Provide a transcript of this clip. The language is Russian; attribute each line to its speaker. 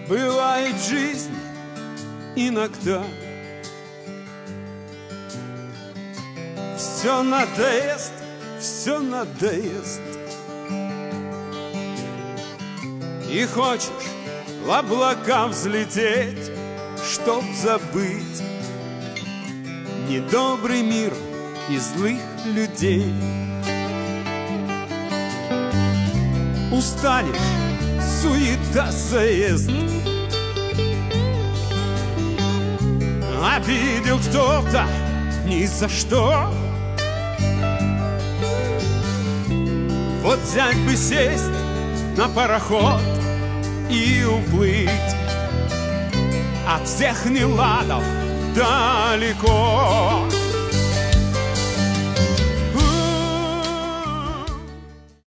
Speaker 1: Бывает жизнь иногда все надоест, все надоест. И хочешь в облака взлететь, чтоб забыть недобрый мир и злых людей. Устанешь, суета заест. Обидел кто-то ни за что. Вот взять бы сесть на пароход и уплыть от всех неладов далеко.